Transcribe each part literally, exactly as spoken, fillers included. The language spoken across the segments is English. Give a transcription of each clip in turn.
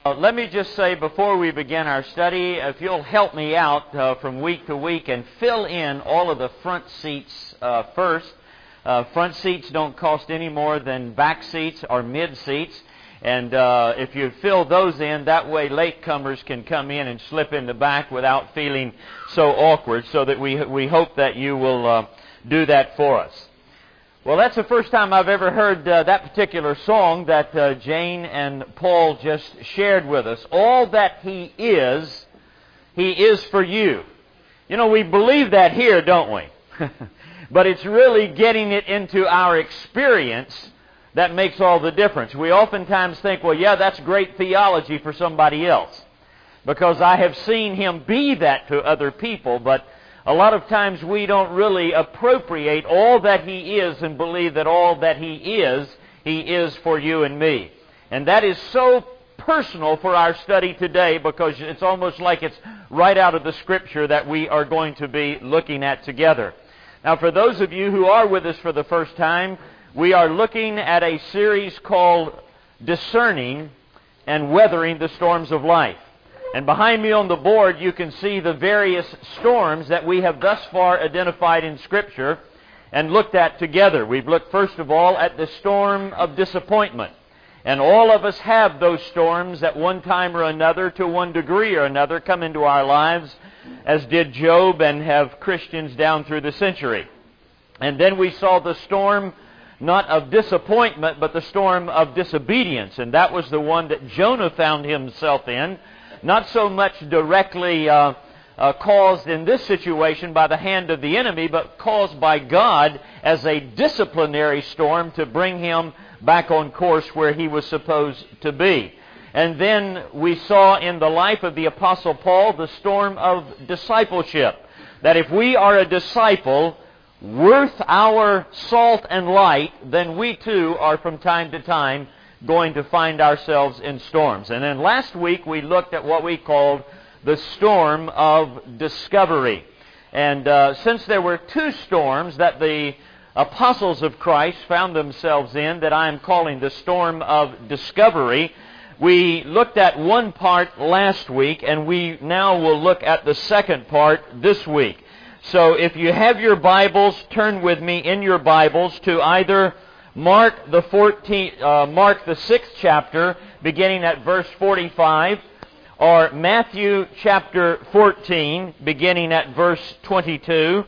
Uh, let me just say before we begin our study, if you'll help me out uh, from week to week and fill in all of the front seats uh, first. Uh, front seats don't cost any more than back seats or mid seats. And uh, if you fill those in, that way latecomers can come in and slip in the back without feeling so awkward, so that we, we hope that you will uh, do that for us. Well, that's the first time I've ever heard uh, that particular song that uh, Jane and Paul just shared with us. All that He is, He is for you. You know, we believe that here, don't we? But it's really getting it into our experience that makes all the difference. We oftentimes think, well, yeah, that's great theology for somebody else, because I have seen Him be that to other people, but a lot of times we don't really appropriate all that He is and believe that all that He is, He is for you and me. And that is so personal for our study today, because it's almost like it's right out of the Scripture that we are going to be looking at together. Now, for those of you who are with us for the first time, we are looking at a series called Discerning and Weathering the Storms of Life. And behind me on the board, you can see the various storms that we have thus far identified in Scripture and looked at together. We've looked, first of all, at the storm of disappointment. And all of us have those storms at one time or another, to one degree or another, come into our lives, as did Job and have Christians down through the century. And then we saw the storm not of disappointment, but the storm of disobedience. And that was the one that Jonah found himself in. Not so much directly uh, uh, caused in this situation by the hand of the enemy, but caused by God as a disciplinary storm to bring him back on course where he was supposed to be. And then we saw in the life of the Apostle Paul the storm of discipleship. That if we are a disciple worth our salt and light, then we too are from time to time going to find ourselves in storms. And then last week we looked at what we called the storm of discovery. And uh, since there were two storms that the apostles of Christ found themselves in that I am calling the storm of discovery, we looked at one part last week, and we now will look at the second part this week. So if you have your Bibles, turn with me in your Bibles to either Mark the fourteenth, uh, Mark the sixth chapter, beginning at verse forty-five, or Matthew chapter fourteen, beginning at verse twenty-two,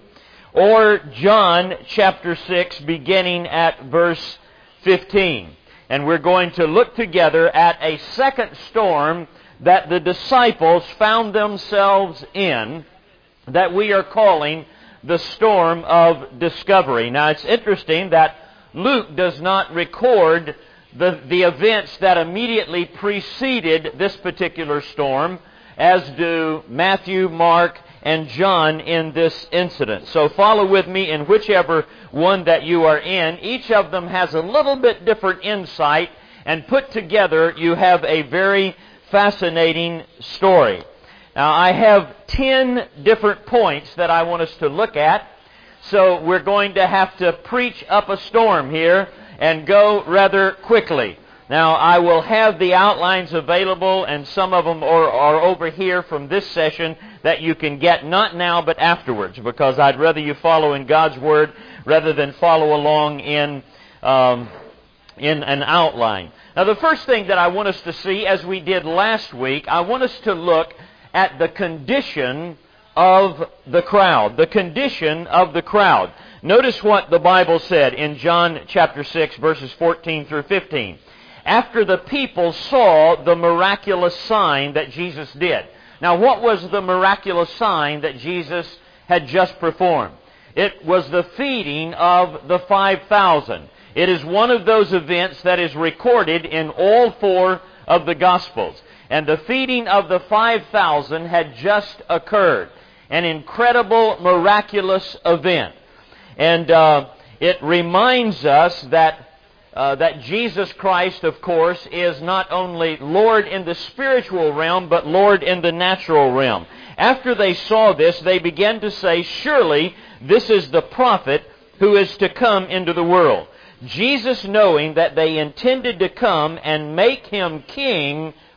or John chapter six, beginning at verse fifteen. And we're going to look together at a second storm that the disciples found themselves in, that we are calling the storm of discovery. Now, it's interesting that Luke does not record the, the events that immediately preceded this particular storm, as do Matthew, Mark, and John in this incident. So follow with me in whichever one that you are in. Each of them has a little bit different insight, and put together you have a very fascinating story. Now, I have ten different points that I want us to look at. So we're going to have to preach up a storm here and go rather quickly. Now, I will have the outlines available, and some of them are, are over here from this session that you can get not now but afterwards, because I'd rather you follow in God's Word rather than follow along in, um, in an outline. Now, the first thing that I want us to see, as we did last week, I want us to look at the condition of the crowd. The condition of the crowd. Notice what the Bible said in John chapter six, verses fourteen through fifteen. After the people saw the miraculous sign that Jesus did. Now, what was the miraculous sign that Jesus had just performed? It was the feeding of the five thousand. It is one of those events that is recorded in all four of the Gospels. And the feeding of the five thousand had just occurred. An incredible, miraculous event. And uh, it reminds us that uh, that Jesus Christ, of course, is not only Lord in the spiritual realm, but Lord in the natural realm. After they saw this, they began to say, surely this is the prophet who is to come into the world. Jesus, knowing that they intended to come and make Him king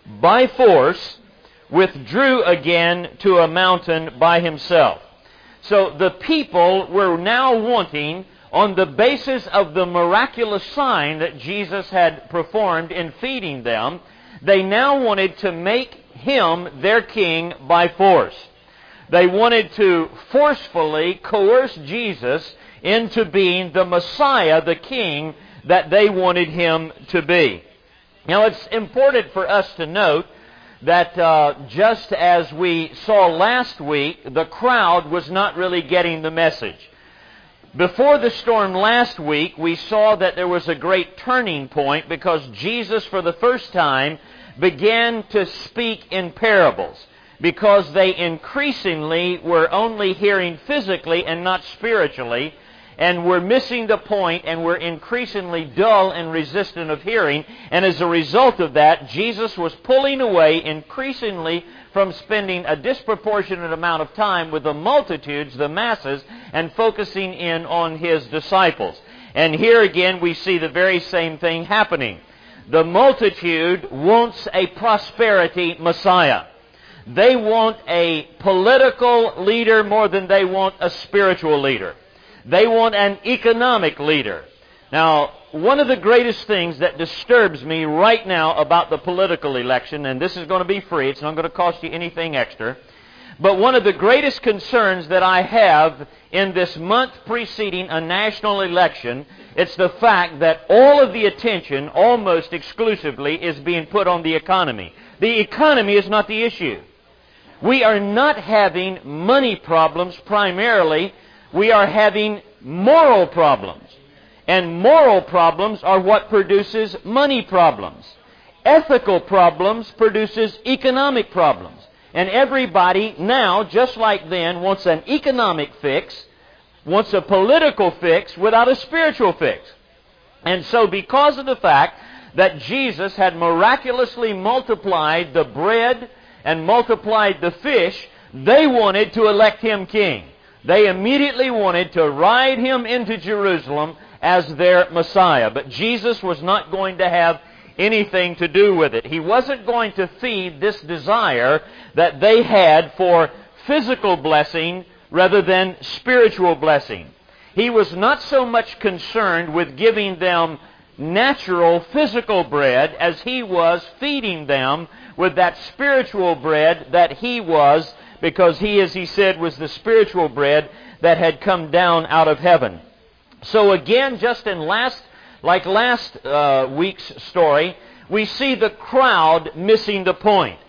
by force, withdrew again to a mountain by himself. So the people were now wanting, on the basis of the miraculous sign that Jesus had performed in feeding them, they now wanted to make him their king by force. They wanted to forcefully coerce Jesus into being the Messiah, the king that they wanted him to be. Now, it's important for us to note that uh, just as we saw last week, the crowd was not really getting the message. Before the storm last week, we saw that there was a great turning point because Jesus, for the first time, began to speak in parables, because they increasingly were only hearing physically and not spiritually, and were missing the point and were increasingly dull and resistant of hearing. And as a result of that, Jesus was pulling away increasingly from spending a disproportionate amount of time with the multitudes, the masses, and focusing in on His disciples. And here again we see the very same thing happening. The multitude wants a prosperity Messiah. They want a political leader more than they want a spiritual leader. They want an economic leader. Now, one of the greatest things that disturbs me right now about the political election, and this is going to be free, it's not going to cost you anything extra, but one of the greatest concerns that I have in this month preceding a national election, it's the fact that all of the attention, almost exclusively, is being put on the economy. The economy is not the issue. We are not having money problems primarily. We are having moral problems. And moral problems are what produces money problems. Ethical problems produces economic problems. And everybody now, just like then, wants an economic fix, wants a political fix without a spiritual fix. And so because of the fact that Jesus had miraculously multiplied the bread and multiplied the fish, they wanted to elect Him king. They immediately wanted to ride Him into Jerusalem as their Messiah. But Jesus was not going to have anything to do with it. He wasn't going to feed this desire that they had for physical blessing rather than spiritual blessing. He was not so much concerned with giving them natural physical bread as He was feeding them with that spiritual bread that He was, because He, as He said, was the spiritual bread that had come down out of heaven. So again, just in last, like last uh, week's story, we see the crowd missing the point.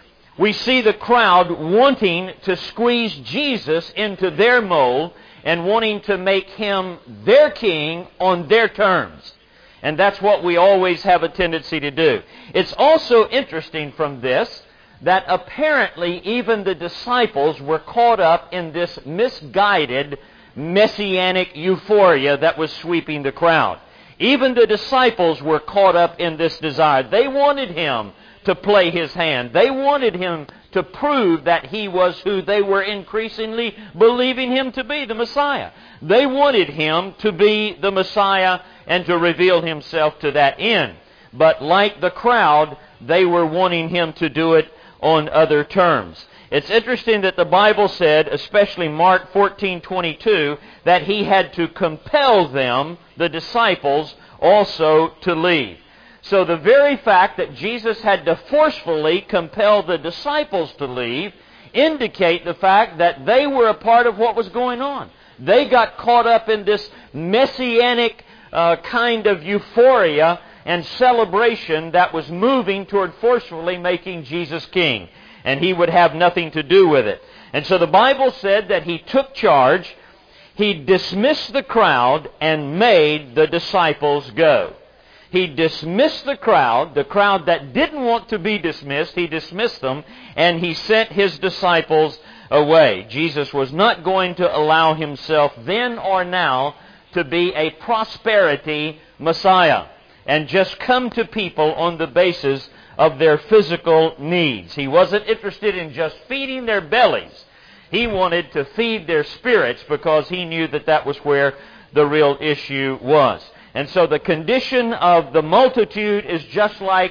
We see the crowd wanting to squeeze Jesus into their mold and wanting to make Him their king on their terms. And that's what we always have a tendency to do. It's also interesting from this that apparently even the disciples were caught up in this misguided messianic euphoria that was sweeping the crowd. Even the disciples were caught up in this desire. They wanted Him to play His hand. They wanted Him to prove that He was who they were increasingly believing Him to be, the Messiah. They wanted Him to be the Messiah and to reveal Himself to that end. But like the crowd, they were wanting Him to do it on other terms. It's interesting that the Bible said, especially Mark fourteen twenty-two, that He had to compel them, the disciples, also to leave. So the very fact that Jesus had to forcefully compel the disciples to leave indicate the fact that they were a part of what was going on. They got caught up in this messianic uh, kind of euphoria and celebration that was moving toward forcefully making Jesus king. And He would have nothing to do with it. And so the Bible said that He took charge, He dismissed the crowd, and made the disciples go. He dismissed the crowd, the crowd that didn't want to be dismissed, He dismissed them, and He sent His disciples away. Jesus was not going to allow Himself then or now to be a prosperity Messiah and just come to people on the basis of their physical needs. He wasn't interested in just feeding their bellies. He wanted to feed their spirits because He knew that that was where the real issue was. And so the condition of the multitude is just like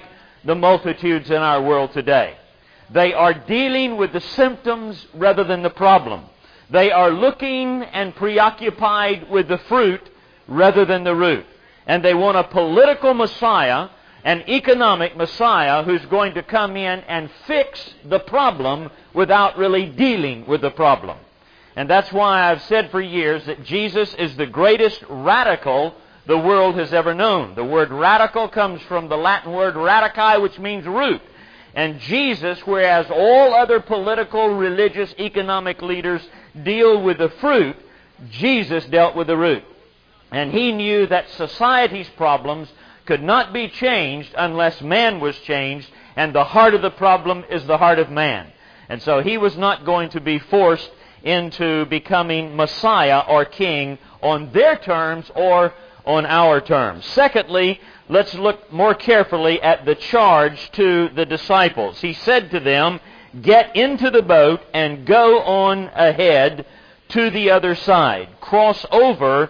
the multitudes in our world today. They are dealing with the symptoms rather than the problem. They are looking and preoccupied with the fruit rather than the root. And they want a political Messiah, an economic Messiah, who's going to come in and fix the problem without really dealing with the problem. And that's why I've said for years that Jesus is the greatest radical the world has ever known. The word radical comes from the Latin word radici, which means root. And Jesus, whereas all other political, religious, economic leaders deal with the fruit, Jesus dealt with the root. And He knew that society's problems could not be changed unless man was changed, and the heart of the problem is the heart of man. And so He was not going to be forced into becoming Messiah or King on their terms or on our terms. Secondly, let's look more carefully at the charge to the disciples. He said to them, "Get into the boat and go on ahead to the other side. Cross over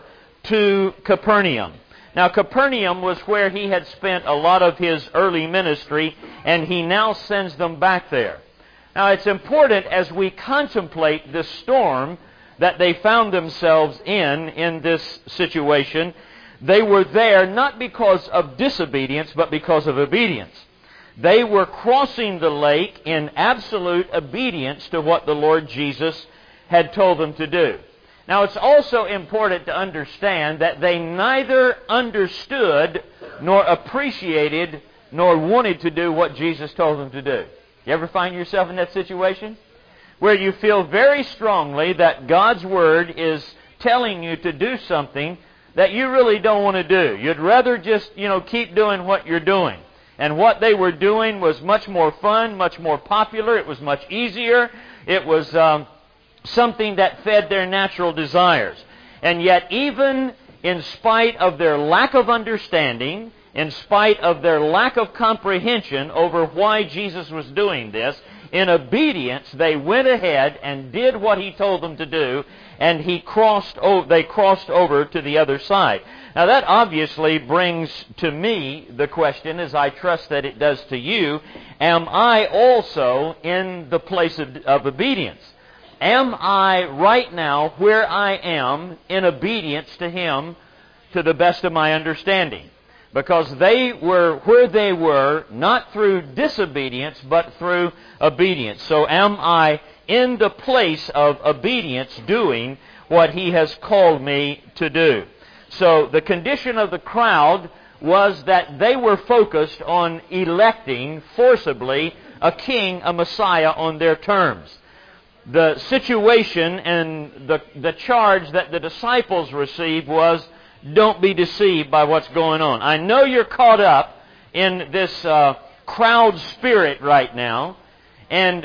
to Capernaum." Now, Capernaum was where He had spent a lot of His early ministry, and He now sends them back there. Now, it's important as we contemplate this storm that they found themselves in, in this situation. They were there not because of disobedience, but because of obedience. They were crossing the lake in absolute obedience to what the Lord Jesus had told them to do. Now, it's also important to understand that they neither understood nor appreciated nor wanted to do what Jesus told them to do. You ever find yourself in that situation where you feel very strongly that God's Word is telling you to do something that you really don't want to do? You'd rather just, you know, keep doing what you're doing. And what they were doing was much more fun, much more popular. It was much easier. It was um, something that fed their natural desires. And yet, even in spite of their lack of understanding, in spite of their lack of comprehension over why Jesus was doing this, in obedience, they went ahead and did what He told them to do, and he crossed over, they crossed over to the other side. Now, that obviously brings to me the question, as I trust that it does to you, am I also in the place of, of obedience? Am I right now where I am in obedience to Him to the best of my understanding? Because they were where they were, not through disobedience, but through obedience. So am I in the place of obedience doing what He has called me to do? So the condition of the crowd was that they were focused on electing forcibly a king, a Messiah, on their terms. The situation and the, the charge that the disciples received was, don't be deceived by what's going on. I know you're caught up in this uh, crowd spirit right now, and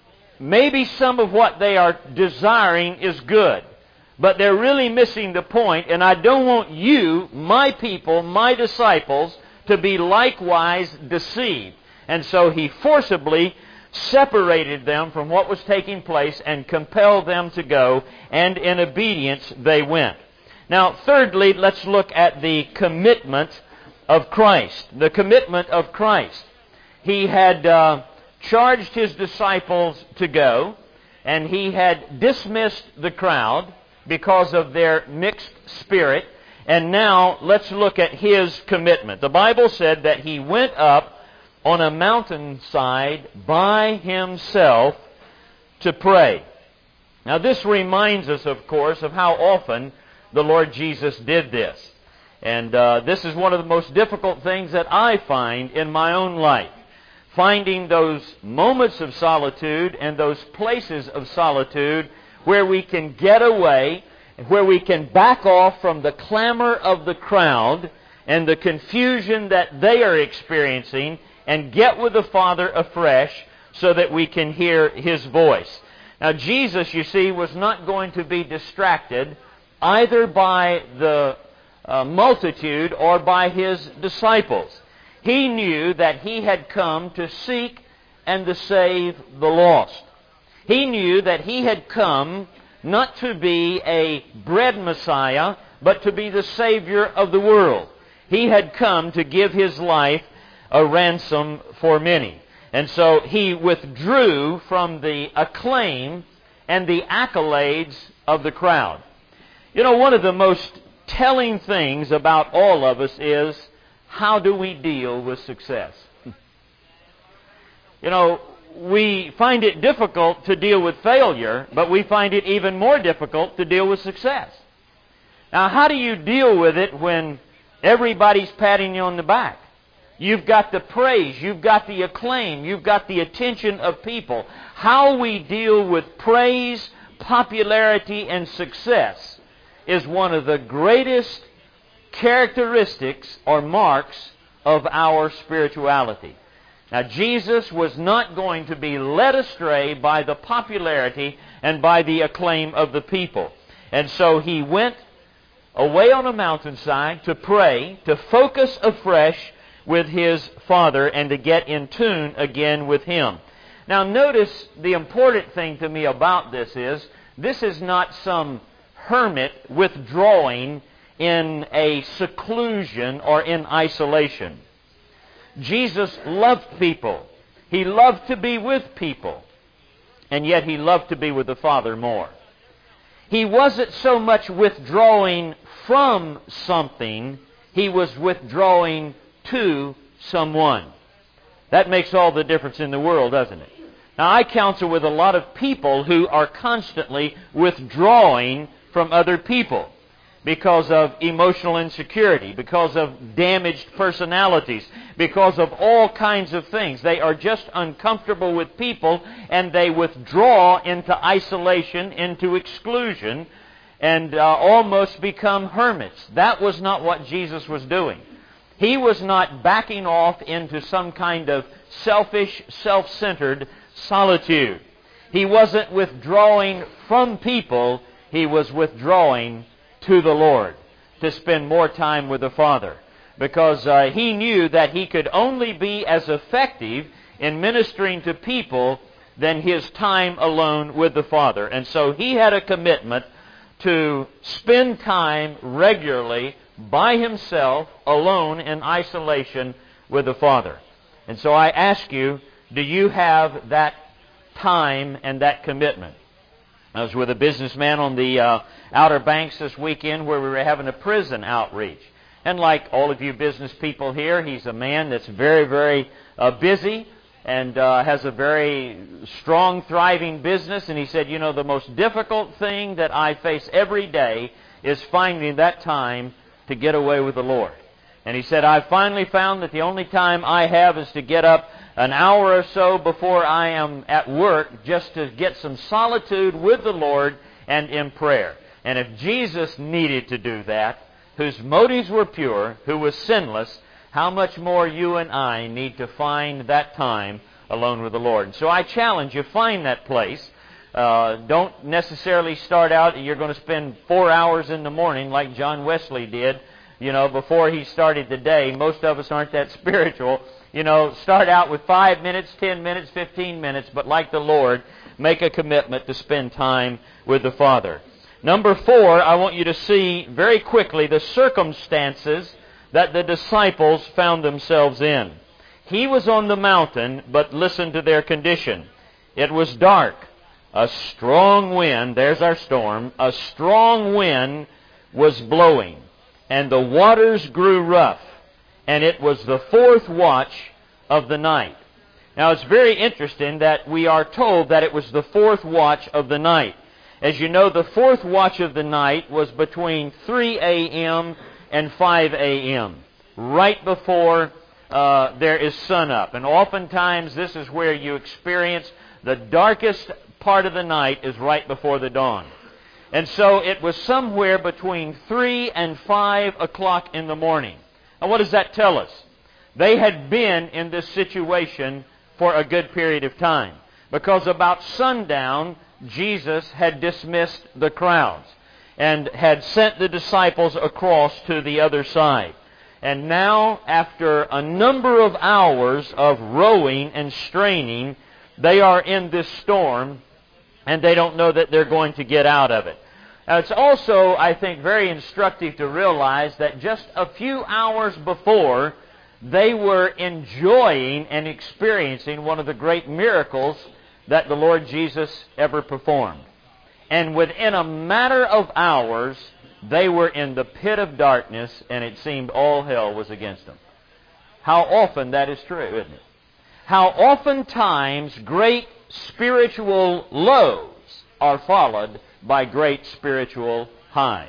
maybe some of what they are desiring is good, but they're really missing the point, and I don't want you, my people, my disciples, to be likewise deceived. And so He forcibly separated them from what was taking place and compelled them to go, and in obedience they went. Now, thirdly, let's look at the commitment of Christ. The commitment of Christ. He had uh, charged His disciples to go, and He had dismissed the crowd because of their mixed spirit. And now, let's look at His commitment. The Bible said that He went up on a mountainside by Himself to pray. Now, this reminds us, of course, of how often the Lord Jesus did this. And uh, this is one of the most difficult things that I find in my own life. Finding those moments of solitude and those places of solitude where we can get away, where we can back off from the clamor of the crowd and the confusion that they are experiencing, and get with the Father afresh so that we can hear His voice. Now, Jesus, you see, was not going to be distracted either by the uh, multitude or by His disciples. He knew that He had come to seek and to save the lost. He knew that He had come not to be a bread Messiah, but to be the Savior of the world. He had come to give His life a ransom for many. And so he withdrew from the acclaim and the accolades of the crowd. You know, one of the most telling things about all of us is, how do we deal with success? You know, we find it difficult to deal with failure, but we find it even more difficult to deal with success. Now, how do you deal with it when everybody's patting you on the back? You've got the praise, you've got the acclaim, you've got the attention of people. How we deal with praise, popularity, and success is one of the greatest characteristics or marks of our spirituality. Now, Jesus was not going to be led astray by the popularity and by the acclaim of the people. And so He went away on a mountainside to pray, to focus afresh with His Father, and to get in tune again with Him. Now, notice the important thing to me about this is, this is not some hermit withdrawing in a seclusion or in isolation. Jesus loved people. He loved to be with people. And yet He loved to be with the Father more. He wasn't so much withdrawing from something, He was withdrawing to someone. That makes all the difference in the world, doesn't it? Now, I counsel with a lot of people who are constantly withdrawing from other people because of emotional insecurity, because of damaged personalities, because of all kinds of things. They are just uncomfortable with people, and they withdraw into isolation, into exclusion, and uh, almost become hermits. That was not what Jesus was doing. He was not backing off into some kind of selfish, self-centered solitude. He wasn't withdrawing from people. He was withdrawing to the Lord to spend more time with the Father, because uh, He knew that He could only be as effective in ministering to people than His time alone with the Father. And so He had a commitment to spend time regularly by Himself, alone, in isolation with the Father. And so I ask you, do you have that time and that commitment? I was with a businessman on the uh, Outer Banks this weekend where we were having a prison outreach. And like all of you business people here, he's a man that's very, very uh, busy and uh, has a very strong, thriving business. And he said, you know, the most difficult thing that I face every day is finding that time to get away with the Lord. And he said, I've finally found that the only time I have is to get up an hour or so before I am at work just to get some solitude with the Lord and in prayer. And if Jesus needed to do that, whose motives were pure, who was sinless, how much more you and I need to find that time alone with the Lord. And so I challenge you, find that place. Uh, don't necessarily start out, you're going to spend four hours in the morning like John Wesley did, you know, before he started the day. Most of us aren't that spiritual. You know, start out with five minutes, ten minutes, fifteen minutes, but like the Lord, make a commitment to spend time with the Father. Number four, I want you to see very quickly the circumstances that the disciples found themselves in. He was on the mountain, but listen to their condition. It was dark. A strong wind, there's our storm, a strong wind was blowing, and the waters grew rough, and it was the fourth watch of the night. Now, it's very interesting that we are told that it was the fourth watch of the night. As you know, the fourth watch of the night was between three a.m. and five a.m., right before uh, there is sunup. And oftentimes, this is where you experience the darkest part of the night is right before the dawn. And so it was somewhere between three and five o'clock in the morning. Now, what does that tell us? They had been in this situation for a good period of time, because about sundown, Jesus had dismissed the crowds and had sent the disciples across to the other side. And now, after a number of hours of rowing and straining, they are in this storm, and they don't know that they're going to get out of it. Now, it's also, I think, very instructive to realize that just a few hours before, they were enjoying and experiencing one of the great miracles that the Lord Jesus ever performed. And within a matter of hours, they were in the pit of darkness, and it seemed all hell was against them. How often that is true, isn't it? How oftentimes great spiritual lows are followed by great spiritual highs.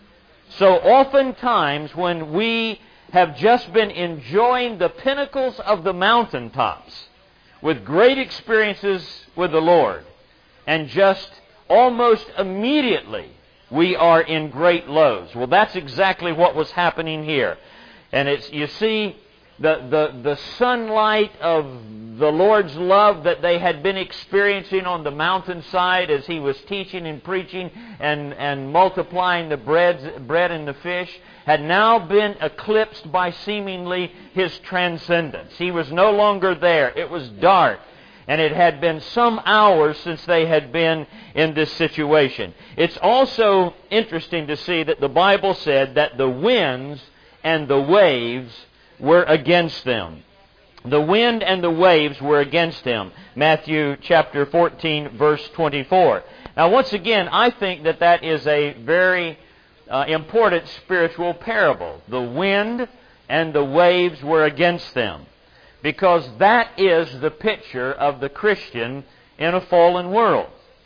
So oftentimes when we have just been enjoying the pinnacles of the mountaintops with great experiences with the Lord, and just almost immediately we are in great lows. Well, that's exactly what was happening here. And it's, you see, the, the, the sunlight of the Lord's love that they had been experiencing on the mountainside as He was teaching and preaching and, and multiplying the bread, bread and the fish had now been eclipsed by seemingly His transcendence. He was no longer there. It was dark. And it had been some hours since they had been in this situation. It's also interesting to see that the Bible said that the winds and the waves were against them. The wind and the waves were against him. Matthew chapter fourteen, verse twenty-four. Now, once again, I think that that is a very uh, important spiritual parable. The wind and the waves were against them. Because that is the picture of the Christian in a fallen world.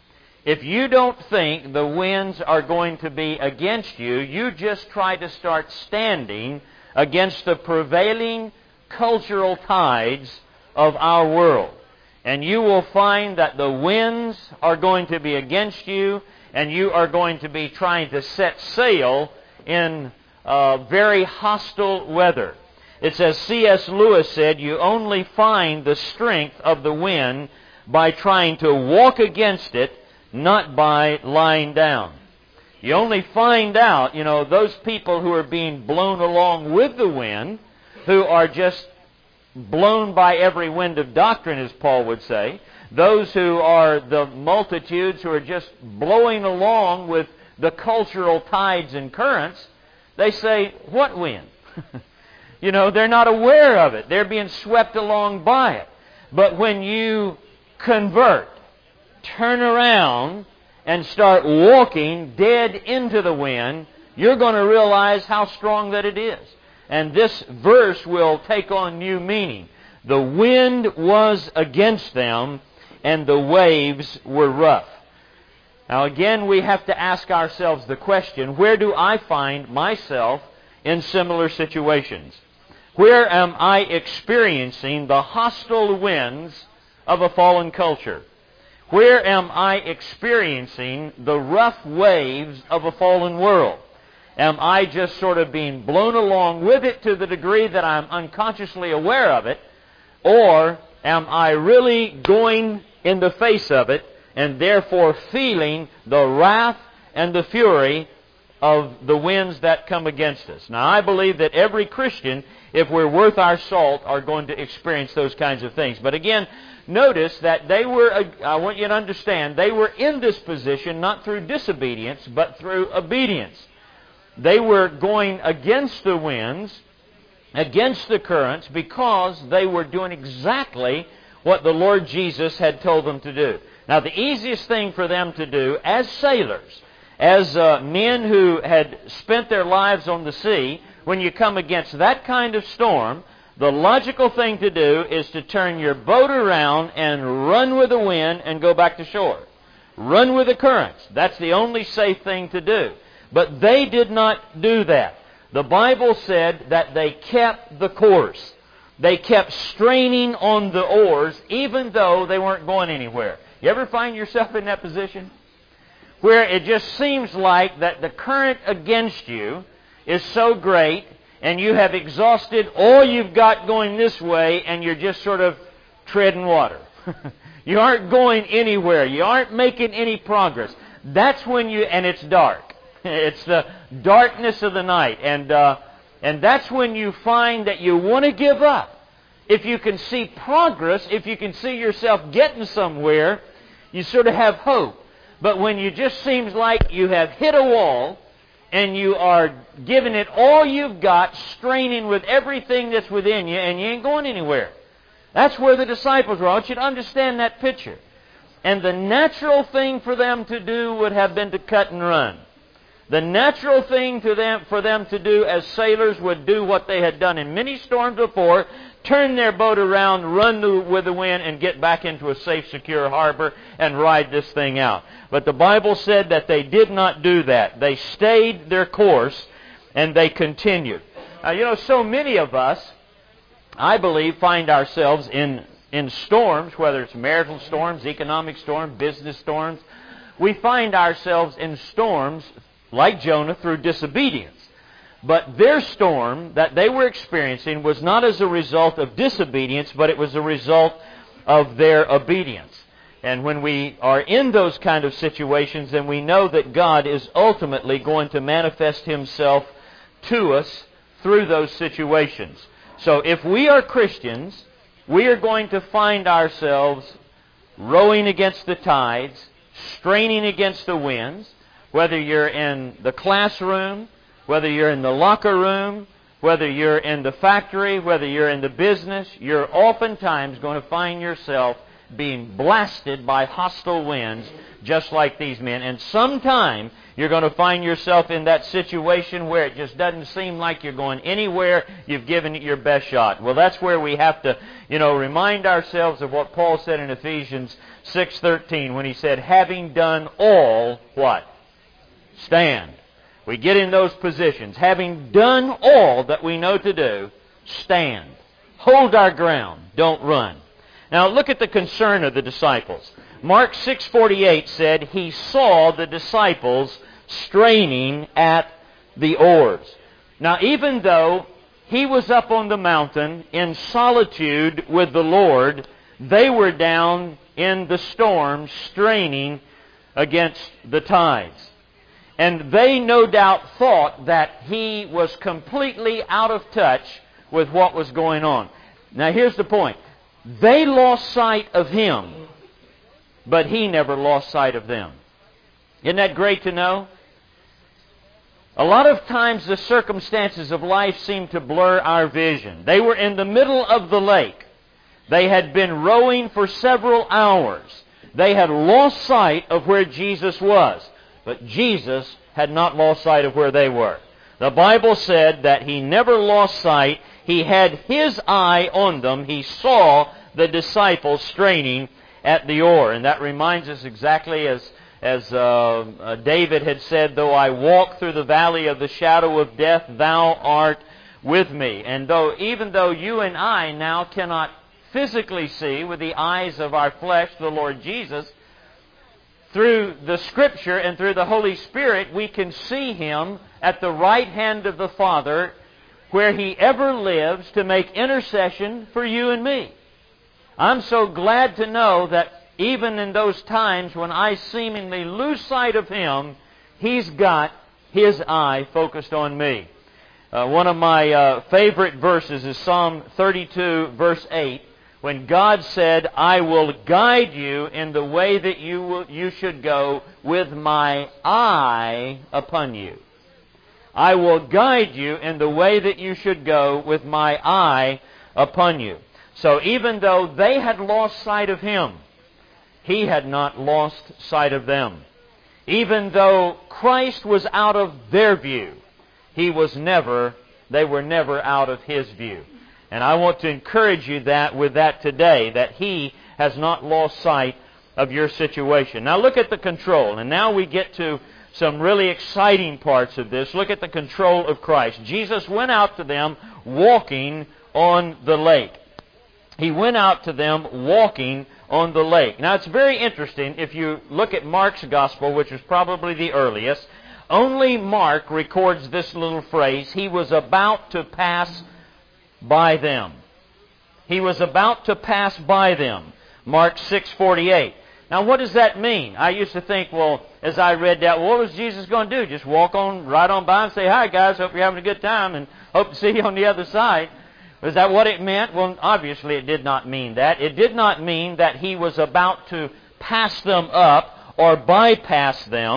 If you don't think the winds are going to be against you, you just try to start standing against the prevailing cultural tides of our world. And you will find that the winds are going to be against you, and you are going to be trying to set sail in uh, very hostile weather. It says, C S Lewis said, you only find the strength of the wind by trying to walk against it, not by lying down. You only find out, you know, those people who are being blown along with the wind, who are just blown by every wind of doctrine, as Paul would say, those who are the multitudes who are just blowing along with the cultural tides and currents, they say, what wind? You know, they're not aware of it. They're being swept along by it. But when you convert, turn around, and start walking dead into the wind, you're going to realize how strong that it is. And this verse will take on new meaning. The wind was against them, and the waves were rough. Now again, we have to ask ourselves the question, where do I find myself in similar situations? Where am I experiencing the hostile winds of a fallen culture? Where am I experiencing the rough waves of a fallen world? Am I just sort of being blown along with it to the degree that I'm unconsciously aware of it? Or am I really going in the face of it and therefore feeling the wrath and the fury of the winds that come against us? Now, I believe that every Christian, if we're worth our salt, are going to experience those kinds of things. But again, notice that they were, I want you to understand, they were in this position not through disobedience, but through obedience. They were going against the winds, against the currents, because they were doing exactly what the Lord Jesus had told them to do. Now, the easiest thing for them to do as sailors, as uh, men who had spent their lives on the sea, when you come against that kind of storm, the logical thing to do is to turn your boat around and run with the wind and go back to shore. Run with the currents. That's the only safe thing to do. But they did not do that. The Bible said that they kept the course. They kept straining on the oars even though they weren't going anywhere. You ever find yourself in that position? Where it just seems like that the current against you is so great and you have exhausted all you've got going this way and you're just sort of treading water. You aren't going anywhere. You aren't making any progress. That's when you, and it's dark. It's the darkness of the night. And, uh, and that's when you find that you want to give up. If you can see progress, if you can see yourself getting somewhere, you sort of have hope. But when you just seems like you have hit a wall and you are giving it all you've got, straining with everything that's within you, and you ain't going anywhere. That's where the disciples were. I want you to understand that picture. And the natural thing for them to do would have been to cut and run. The natural thing to them, for them to do as sailors would do what they had done in many storms before, turn their boat around, run the, with the wind, and get back into a safe, secure harbor and ride this thing out. But the Bible said that they did not do that. They stayed their course, and they continued. Now, you know, so many of us, I believe, find ourselves in, in storms, whether it's marital storms, economic storms, business storms. We find ourselves in storms like Jonah through disobedience. But their storm that they were experiencing was not as a result of disobedience, but it was a result of their obedience. And when we are in those kind of situations, then we know that God is ultimately going to manifest Himself to us through those situations. So if we are Christians, we are going to find ourselves rowing against the tides, straining against the winds, whether you're in the classroom, whether you're in the locker room, whether you're in the factory, whether you're in the business, you're oftentimes going to find yourself being blasted by hostile winds, just like these men. And sometime you're going to find yourself in that situation where it just doesn't seem like you're going anywhere. You've given it your best shot. Well, that's where we have to, you know, remind ourselves of what Paul said in Ephesians six thirteen when he said, having done all, what? Stand. We get in those positions. Having done all that we know to do, stand. Hold our ground. Don't run. Now look at the concern of the disciples. Mark six forty-eight said, he saw the disciples straining at the oars. Now even though he was up on the mountain in solitude with the Lord, they were down in the storm straining against the tides. And they no doubt thought that he was completely out of touch with what was going on. Now here's the point. They lost sight of him, but he never lost sight of them. Isn't that great to know? A lot of times the circumstances of life seem to blur our vision. They were in the middle of the lake. They had been rowing for several hours. They had lost sight of where Jesus was. But Jesus had not lost sight of where they were. The Bible said that He never lost sight. He had His eye on them. He saw the disciples straining at the oar. And that reminds us exactly as, as uh, uh, David had said, though I walk through the valley of the shadow of death, Thou art with me. And though even though you and I now cannot physically see with the eyes of our flesh the Lord Jesus, through the Scripture and through the Holy Spirit, we can see Him at the right hand of the Father, where He ever lives to make intercession for you and me. I'm so glad to know that even in those times when I seemingly lose sight of Him, He's got His eye focused on me. Uh, one of my uh, favorite verses is Psalm thirty-two, verse eight. When God said, I will guide you in the way that you will, you should go with my eye upon you. I will guide you in the way that you should go with my eye upon you. So even though they had lost sight of Him, He had not lost sight of them. Even though Christ was out of their view, He was never, they were never out of His view. And I want to encourage you that with that today, that He has not lost sight of your situation. Now look at the control. And now we get to some really exciting parts of this. Look at the control of Christ. Jesus went out to them walking on the lake. He went out to them walking on the lake. Now it's very interesting. If you look at Mark's Gospel, which was probably the earliest, only Mark records this little phrase, He was about to pass by them. He was about to pass by them. Mark six forty-eight. Now what does that mean? I used to think, well, as I read that, what was Jesus going to do? Just walk on, right on by and say, hi guys, hope you're having a good time and hope to see you on the other side. Was that what it meant? Well, obviously it did not mean that. It did not mean that He was about to pass them up or bypass them.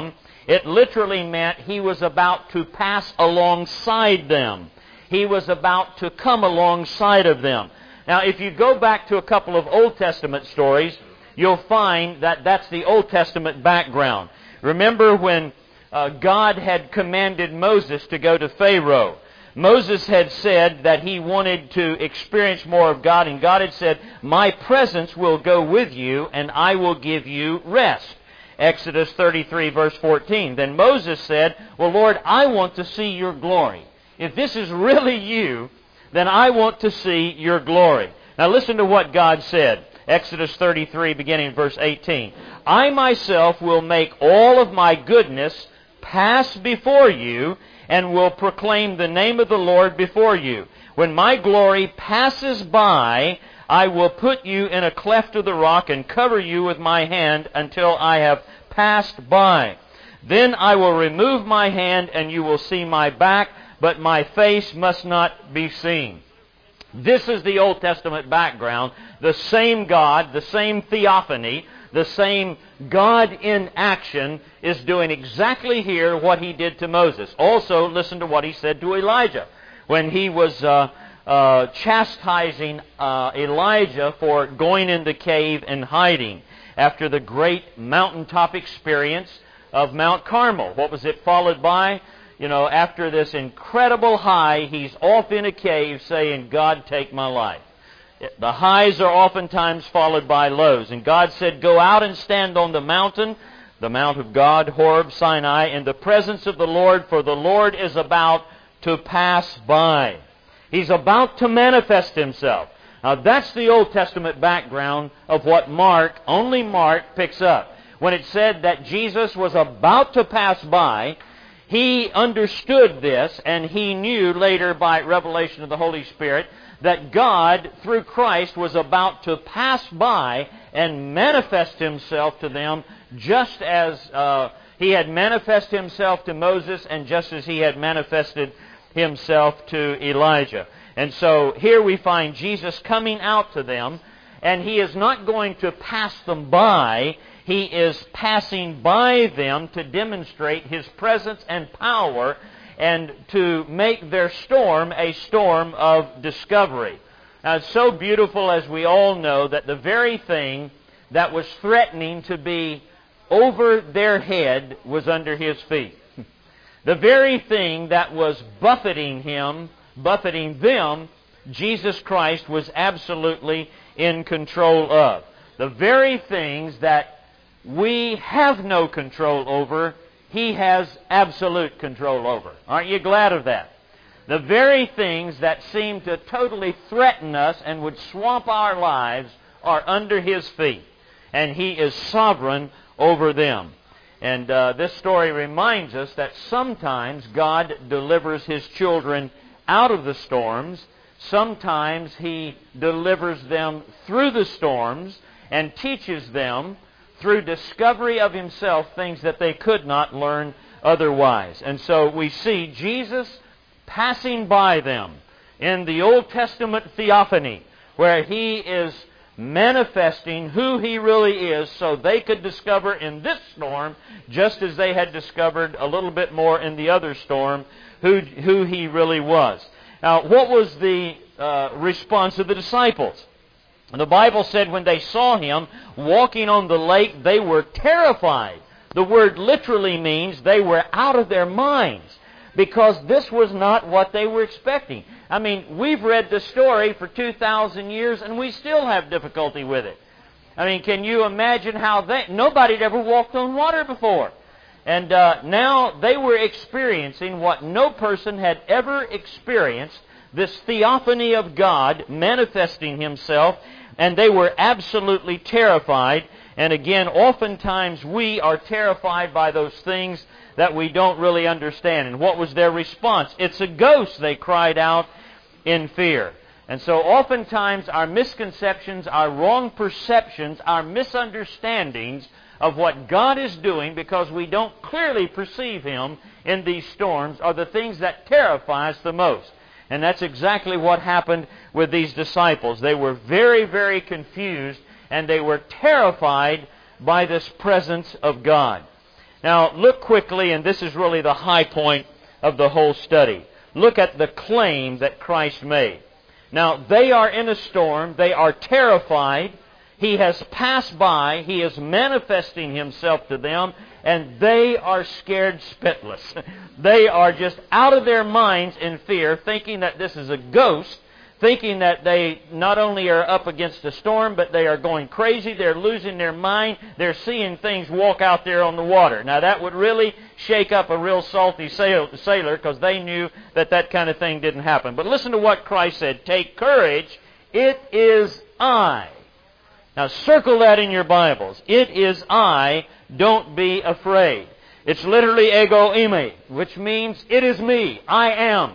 It literally meant He was about to pass alongside them. He was about to come alongside of them. Now, if you go back to a couple of Old Testament stories, you'll find that that's the Old Testament background. Remember when uh, God had commanded Moses to go to Pharaoh. Moses had said that he wanted to experience more of God, and God had said, "My presence will go with you, and I will give you rest." Exodus thirty-three, verse fourteen. Then Moses said, "Well, Lord, I want to see your glory. If this is really you, then I want to see your glory." Now listen to what God said. Exodus thirty-three, beginning in verse eighteen. "I myself will make all of my goodness pass before you, and will proclaim the name of the Lord before you. When my glory passes by, I will put you in a cleft of the rock and cover you with my hand until I have passed by. Then I will remove my hand, and you will see my back, but my face must not be seen." This is the Old Testament background. The same God, the same theophany, the same God in action is doing exactly here what He did to Moses. Also, listen to what He said to Elijah when He was uh, uh, chastising uh, Elijah for going in the cave and hiding after the great mountaintop experience of Mount Carmel. What was it followed by? You know, after this incredible high, he's off in a cave saying, "God, take my life." The highs are oftentimes followed by lows. And God said, "Go out and stand on the mountain," the Mount of God, Horeb, Sinai, "in the presence of the Lord, for the Lord is about to pass by." He's about to manifest Himself. Now that's the Old Testament background of what Mark, only Mark, picks up. When it said that Jesus was about to pass by, he understood this, and he knew later by revelation of the Holy Spirit that God, through Christ, was about to pass by and manifest Himself to them just as uh, He had manifested Himself to Moses and just as He had manifested Himself to Elijah. And so here we find Jesus coming out to them, and He is not going to pass them by. He is passing by them to demonstrate His presence and power and to make their storm a storm of discovery. Now, it's so beautiful, as we all know, that the very thing that was threatening to be over their head was under His feet. The very thing that was buffeting Him, buffeting them, Jesus Christ was absolutely in control of. The very things that we have no control over, He has absolute control over. Aren't you glad of that? The very things that seem to totally threaten us and would swamp our lives are under His feet. And He is sovereign over them. And uh, this story reminds us that sometimes God delivers His children out of the storms. Sometimes He delivers them through the storms and teaches them through discovery of Himself things that they could not learn otherwise. And so we see Jesus passing by them in the Old Testament theophany, where He is manifesting who He really is so they could discover in this storm, just as they had discovered a little bit more in the other storm, who, who He really was. Now, what was the uh, response of the disciples? The Bible said when they saw Him walking on the lake, they were terrified. The word literally means they were out of their minds, because this was not what they were expecting. I mean, we've read the story for two thousand years and we still have difficulty with it. I mean, can you imagine how they... Nobody had ever walked on water before. And uh, now they were experiencing what no person had ever experienced, this theophany of God manifesting Himself, and they were absolutely terrified. And again, oftentimes we are terrified by those things that we don't really understand. And what was their response? "It's a ghost," they cried out in fear. And so oftentimes our misconceptions, our wrong perceptions, our misunderstandings of what God is doing, because we don't clearly perceive Him in these storms, are the things that terrify us the most. And that's exactly what happened with these disciples. They were very, very confused, and they were terrified by this presence of God. Now, look quickly, and this is really the high point of the whole study. Look at the claim that Christ made. Now, they are in a storm. They are terrified. He has passed by. He is manifesting Himself to them, and they are scared spitless. They are just out of their minds in fear, thinking that this is a ghost, thinking that they not only are up against a storm, but they are going crazy. They're losing their mind. They're seeing things walk out there on the water. Now, that would really shake up a real salty sailor, because they knew that that kind of thing didn't happen. But listen to what Christ said. Take courage. It is I. Now, circle that in your Bibles. It is I. Don't be afraid. It's literally ego eimi, which means it is me. I am.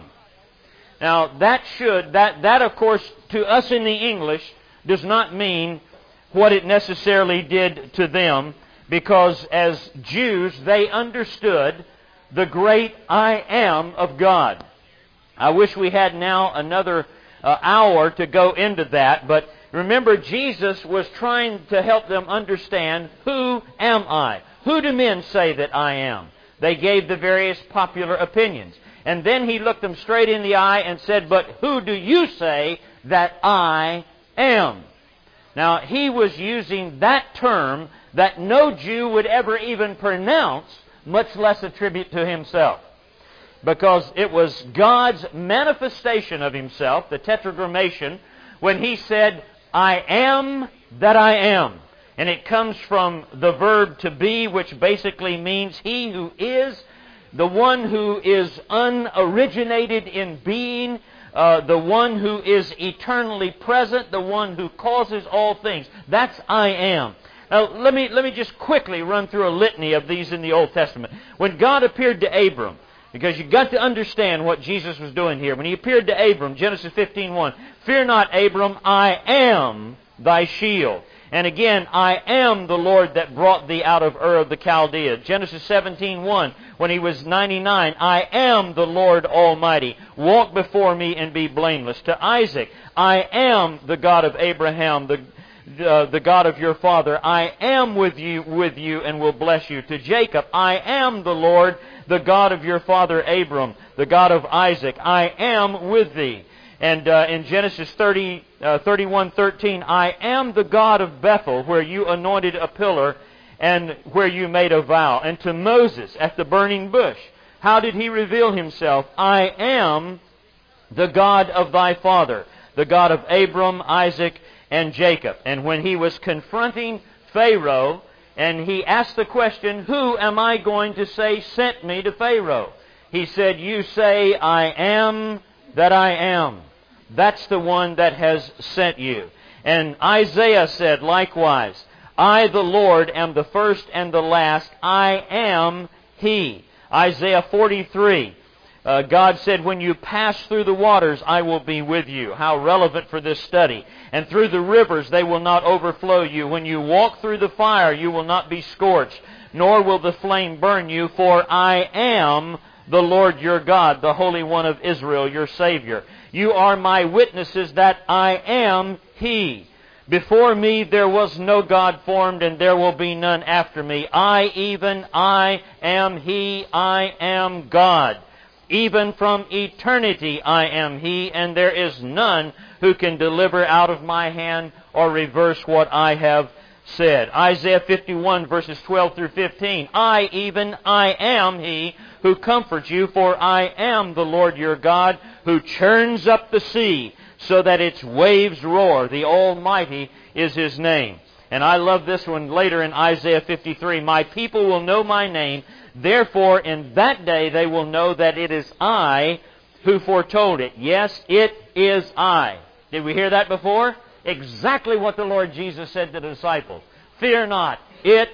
Now, that should, that, that of course, to us in the English, does not mean what it necessarily did to them, because as Jews, they understood the great I am of God. I wish we had now another uh, hour to go into that, but remember, Jesus was trying to help them understand, who am I? Who do men say that I am? They gave the various popular opinions. And then He looked them straight in the eye and said, but who do you say that I am? Now, He was using that term that no Jew would ever even pronounce, much less attribute to Himself. Because it was God's manifestation of Himself, the tetragrammation, when He said, I am that I am. And it comes from the verb to be, which basically means He who is, the one who is unoriginated in being, uh, the one who is eternally present, the one who causes all things. That's I am. Now, let me, let me just quickly run through a litany of these in the Old Testament. When God appeared to Abram, because you've got to understand what Jesus was doing here. When He appeared to Abram, Genesis fifteen one, fear not, Abram, I am thy shield. And again, I am the Lord that brought thee out of Ur of the Chaldeans. Genesis seventeen one, when he was ninety-nine, I am the Lord Almighty. Walk before me and be blameless. To Isaac, I am the God of Abraham, the Uh, the God of your father. I am with you, with you and will bless you. To Jacob, I am the Lord, the God of your father Abram, the God of Isaac. I am with thee. And uh, in Genesis thirty, uh, thirty-one thirteen, I am the God of Bethel, where you anointed a pillar and where you made a vow. And to Moses at the burning bush, how did He reveal Himself? I am the God of thy father, the God of Abram, Isaac, and Jacob. And when He was confronting Pharaoh, and he asked the question, who am I going to say sent me to Pharaoh? He said, you say, I am that I am. That's the one that has sent you. And Isaiah said likewise, I, the Lord, am the first and the last. I am He. Isaiah forty-three. Uh, God said, when you pass through the waters, I will be with you. How relevant for this study. And through the rivers, they will not overflow you. When you walk through the fire, you will not be scorched, nor will the flame burn you. For I am the Lord your God, the Holy One of Israel, your Savior. You are my witnesses that I am He. Before me there was no God formed, and there will be none after me. I, even I, am He. I am God. Even from eternity I am He, and there is none who can deliver out of my hand or reverse what I have said. Isaiah fifty-one, verses twelve through fifteen. I, even I am He who comforts you, for I am the Lord your God, who churns up the sea so that its waves roar. The Almighty is His name. And I love this one later in Isaiah fifty-three. My people will know my name. Therefore, in that day they will know that it is I who foretold it. Yes, it is I. Did we hear that before? Exactly what the Lord Jesus said to the disciples. Fear not, it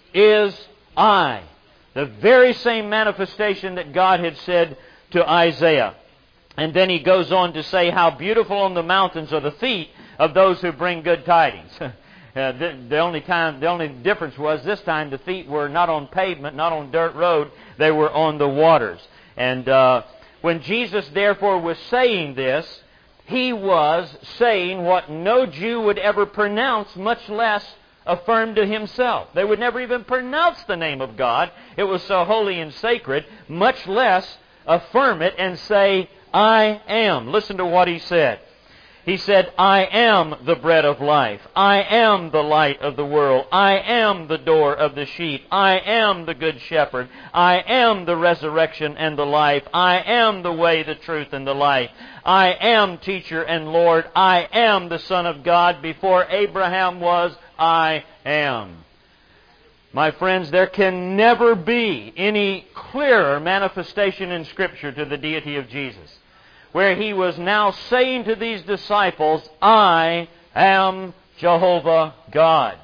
is I. The very same manifestation that God had said to Isaiah. And then He goes on to say how beautiful on the mountains are the feet of those who bring good tidings. Uh, the, the only time, the only difference was this time the feet were not on pavement, not on dirt road. They were on the waters. And uh, when Jesus therefore was saying this, He was saying what no Jew would ever pronounce, much less affirm to himself. They would never even pronounce the name of God. It was so holy and sacred, much less affirm it and say, I am. Listen to what he said. He said, I am the bread of life. I am the light of the world. I am the door of the sheep. I am the good shepherd. I am the resurrection and the life. I am the way, the truth, and the life. I am teacher and Lord. I am the Son of God. Before Abraham was, I am. My friends, there can never be any clearer manifestation in Scripture to the deity of Jesus, where He was now saying to these disciples, I am Jehovah God.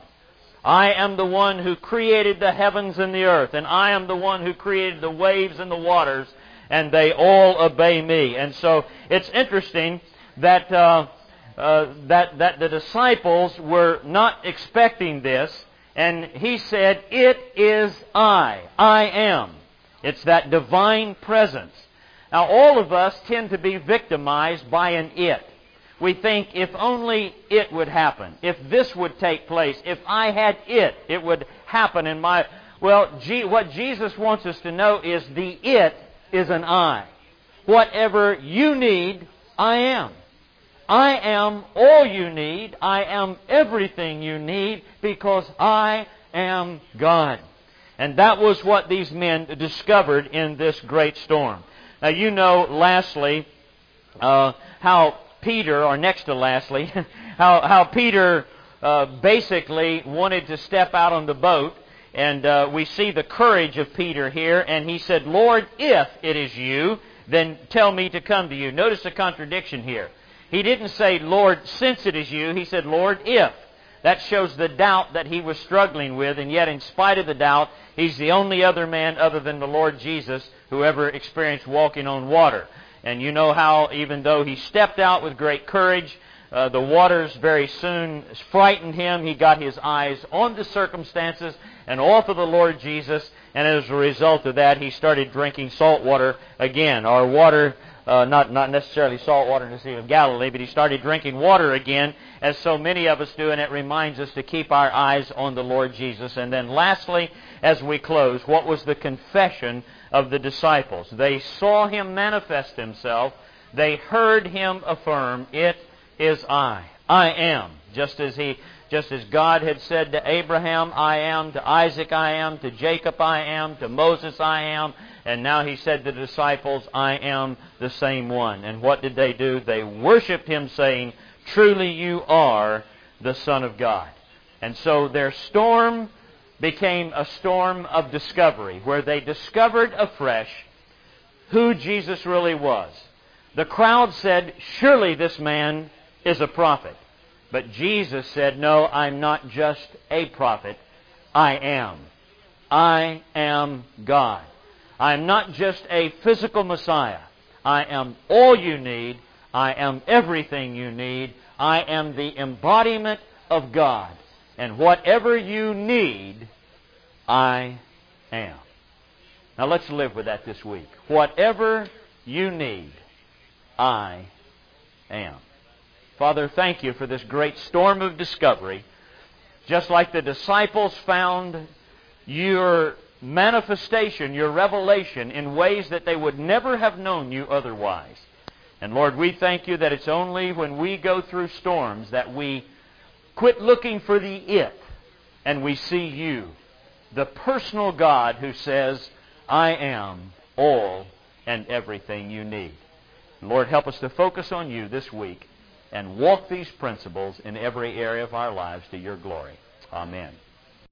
I am the one who created the heavens and the earth, and I am the one who created the waves and the waters, and they all obey me. And so it's interesting that uh, uh, that that the disciples were not expecting this, and He said, it is I. I am. It's that divine presence. Now, all of us tend to be victimized by an it. We think, if only it would happen, if this would take place, if I had it, it would happen in my... Well, G- what Jesus wants us to know is the it is an I. Whatever you need, I am. I am all you need. I am everything you need because I am God. And that was what these men discovered in this great storm. Now, you know, lastly, uh, how Peter, or next to lastly, how, how Peter uh, basically wanted to step out on the boat. And uh, we see the courage of Peter here. And he said, Lord, if it is you, then tell me to come to you. Notice the contradiction here. He didn't say, Lord, since it is you. He said, Lord, if. That shows the doubt that he was struggling with, and yet in spite of the doubt, he's the only other man other than the Lord Jesus who ever experienced walking on water. And you know how, even though he stepped out with great courage, uh, the waters very soon frightened him. He got his eyes on the circumstances and off of the Lord Jesus, and as a result of that, he started drinking salt water again, or water... Uh, not not necessarily salt water in the Sea of Galilee, but he started drinking water again, as so many of us do, and it reminds us to keep our eyes on the Lord Jesus. And then lastly, as we close, what was the confession of the disciples? They saw Him manifest Himself. They heard Him affirm, it is I. I am. Just as He... Just as God had said to Abraham, I am, to Isaac, I am, to Jacob, I am, to Moses, I am, and now He said to the disciples, I am the same one. And what did they do? They worshiped Him, saying, truly you are the Son of God. And so their storm became a storm of discovery, where they discovered afresh who Jesus really was. The crowd said, surely this man is a prophet. But Jesus said, no, I'm not just a prophet. I am. I am God. I'm not just a physical Messiah. I am all you need. I am everything you need. I am the embodiment of God. And whatever you need, I am. Now let's live with that this week. Whatever you need, I am. Father, thank You for this great storm of discovery. Just like the disciples found Your manifestation, Your revelation in ways that they would never have known You otherwise. And Lord, we thank You that it's only when we go through storms that we quit looking for the it and we see You, the personal God who says, I am all and everything you need. Lord, help us to focus on You this week and walk these principles in every area of our lives to Your glory. Amen.